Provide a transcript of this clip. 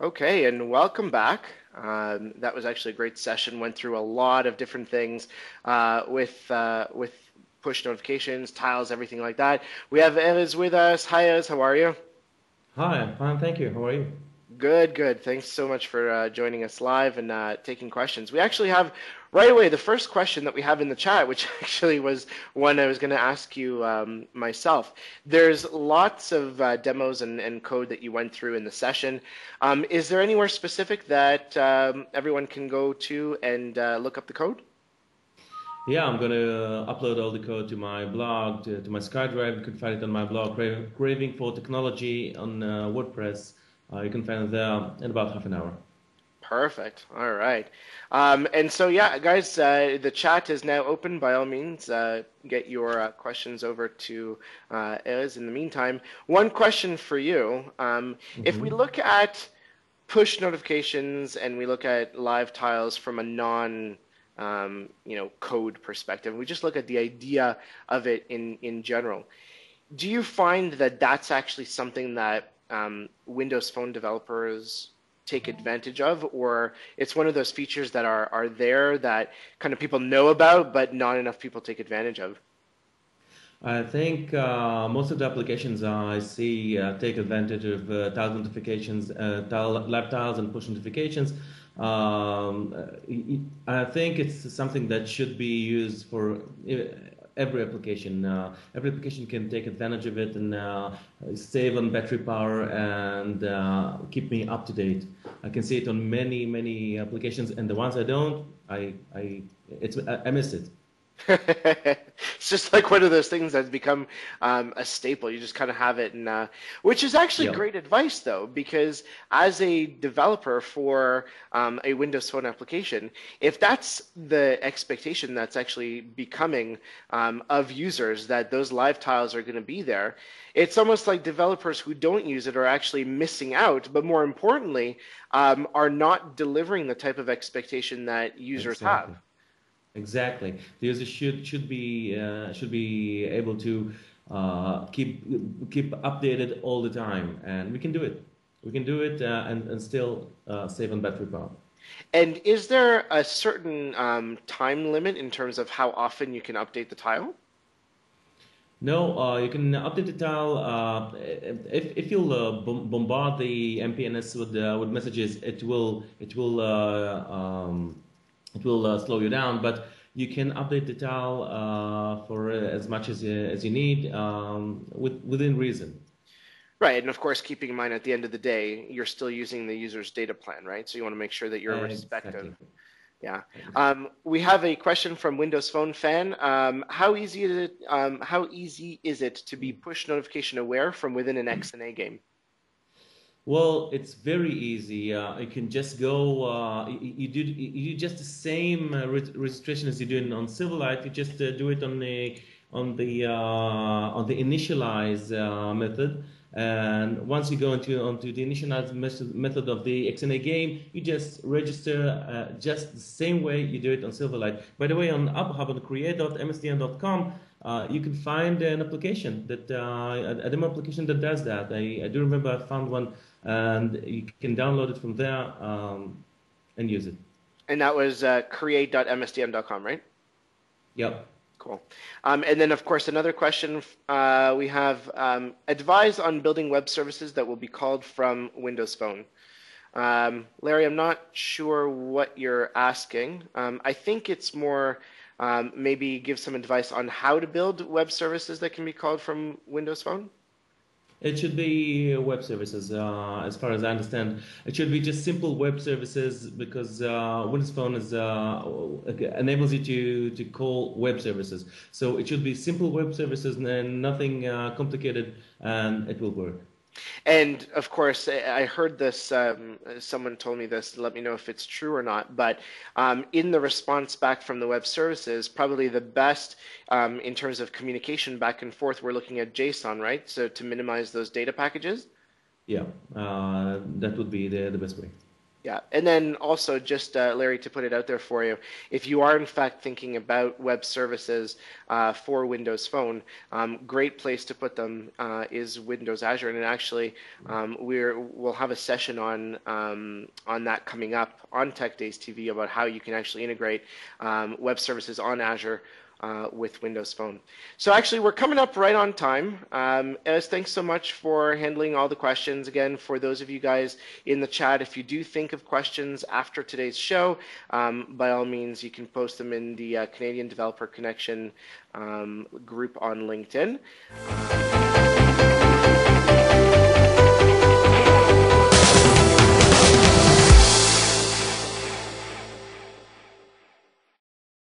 Okay, and welcome back. That was actually a great session. Went through a lot of different things with push notifications, tiles, everything like that. We have Erez with us. Hi, Erez. How are you? Hi, I'm fine, thank you. How are you? Good, good. Thanks so much for joining us live and taking questions. We actually have right away the first question that we have in the chat, which actually was one I was going to ask you myself. There's lots of demos and code that you went through in the session. Is there anywhere specific that everyone can go to and look up the code? Yeah, I'm gonna upload all the code to my blog, to my SkyDrive. You can find it on my blog, Craving for Technology on WordPress. You can find it there in about half an hour. Perfect. All right. And so, yeah, guys, the chat is now open. By all means, get your questions over to Ez in the meantime. One question for you. If we hmm look at push notifications and we look at live tiles from a code perspective, we just look at the idea of it in general. Do you find that that's actually something that Windows Phone developers take advantage of, or it's one of those features that are there that kind of people know about, but not enough people take advantage of? I think most of the applications I see take advantage of tile notifications, live tiles and push notifications. I think it's something that should be used for every application. Every application can take advantage of it and save on battery power and keep me up to date. I can see it on many, many applications, and the ones I don't, I miss it. It's just like one of those things that's become a staple. You just kind of have it, and which is actually Yeah. great advice, though, because as a developer for a Windows Phone application, if that's the expectation that's actually becoming of users, that those live tiles are going to be there, it's almost like developers who don't use it are actually missing out, but more importantly, are not delivering the type of expectation that users have. Exactly. Exactly. The user should be able to keep updated all the time, and we can do it. We can do it and still save on battery power. And is there a certain time limit in terms of how often you can update the tile? No, you can update the tile. If you'll bombard the MPNS with messages, it will slow you down. But you can update the tile for as much as you need within reason. Right, and of course, keeping in mind at the end of the day, you're still using the user's data plan, right? So you want to make sure that you're respective. Exactly. Yeah. We have a question from Windows Phone fan. How easy is it to be push notification aware from within an XNA game? Well, it's very easy. You can just go. You do just the same registration as you do on Silverlight. You just do it on the initialize method. And once you go onto the initialize method of the XNA game, you just register just the same way you do it on Silverlight. By the way, on UpHub on create.msdn.com, you can find an application a demo application that does that. I do remember I found one, and you can download it from there and use it. And that was create.msdm.com, right? Yep. Cool. And then, of course, another question we have advise on building web services that will be called from Windows Phone. Larry, I'm not sure what you're asking. I think it's more maybe give some advice on how to build web services that can be called from Windows Phone. It should be web services, as far as I understand. It should be just simple web services because Windows Phone enables you to call web services. So it should be simple web services and nothing complicated, and it will work. And of course, I heard this, someone told me this, let me know if it's true or not, but in the response back from the web services, probably the best in terms of communication back and forth, we're looking at JSON, right? So to minimize those data packages. Yeah, that would be the best way. Yeah, and then also just Larry, to put it out there for you, if you are in fact thinking about web services for Windows Phone, great place to put them is Windows Azure, and actually we'll have a session on that coming up on Tech Days TV about how you can actually integrate web services on Azure with Windows Phone. So actually, we're coming up right on time. Ez, thanks so much for handling all the questions. Again, for those of you guys in the chat, if you do think of questions after today's show, by all means, you can post them in the Canadian Developer Connection group on LinkedIn.